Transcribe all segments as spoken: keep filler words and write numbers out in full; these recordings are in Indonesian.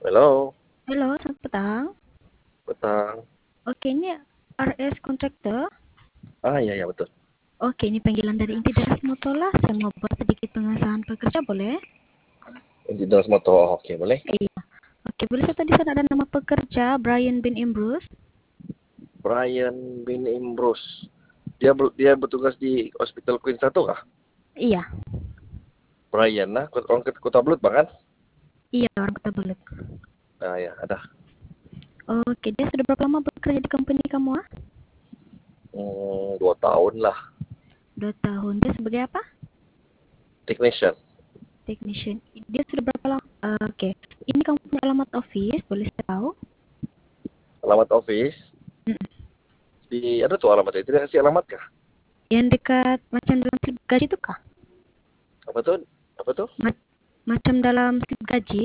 Halo, Halo, selamat petang. petang. Oke, ini R S Contractor. Ah, iya, iya, betul. Oke, ini panggilan dari inti Daras Motola. Saya mau buat sedikit pengesahan pekerja, boleh? Di Daras Moto, oh, oke, boleh. Iya. Oke, boleh saya tadi sana ada nama pekerja, Brian bin Imbrus. Brian bin Imbrus. Dia ber- dia bertugas di Hospital Queen satu kah? Iya, Brian, nah, kota- orang ke- Kota Belut, bahkan. iya orang Kota Belut. Nah, ya, ada. Oke, dia sudah berapa lama bekerja di company kamu, ah? Hmm, dua tahun lah, Dua tahun. Dia sebagai apa? technician. Technician. Dia sudah berapa lama? Eh, Oke, ini kamu punya alamat office, boleh saya tahu? Alamat office. Mm. Di, ada tuh alamatnya. Tidak kasih alamat kah? Yang dekat macam dalam slip gaji itu kah? Apa tuh? Apa tuh? Ma- macam dalam slip gaji?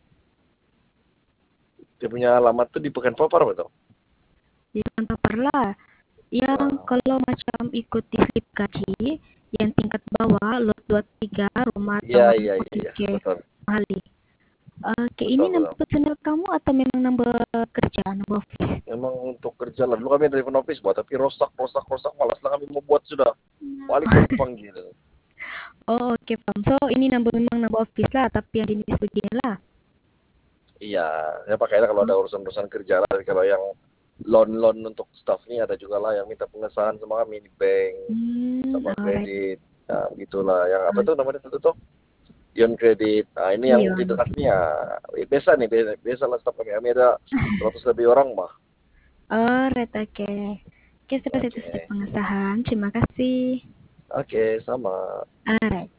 Dia punya alamat tuh di Pekan Papar, betul? Jangan paper lah. Yang Nah, kalau macam ikut di slip gaji, yang tingkat bawah, lot dua puluh tiga, rumah iya, Tawan iya, iya, iya, O T C, betul. Mali. Oke, ini Betul, number betul. personal kamu atau memang number kerja, number office? Memang untuk kerja lah. Dulu kami dari office buat, tapi rosak, rosak, rosak. Malas lah kami mau buat sudah. Paling baru panggil. Oh, oke, paham. So, ini number memang number office lah, tapi yang jenis begini lah. Iya, ya pakainya kalau Oh, ada urusan-urusan kerja lah. Kalau yang loan-loan untuk staff nih ada juga lah yang minta pengesahan sama kami di bank hmm, sama alright. kredit. Nah, begitulah. Yang apa Oh, tuh namanya itu tuh? Ion kredit. Nah, ini yang di Ion. draft nih ya. Biasa nih, biasa, biasa lah staff kami. Kami ada seratus lebih orang mah. Alright, oke. Oke, sudah Oke. itu sedikit pengesahan. Terima kasih. Oke, sama. Alright.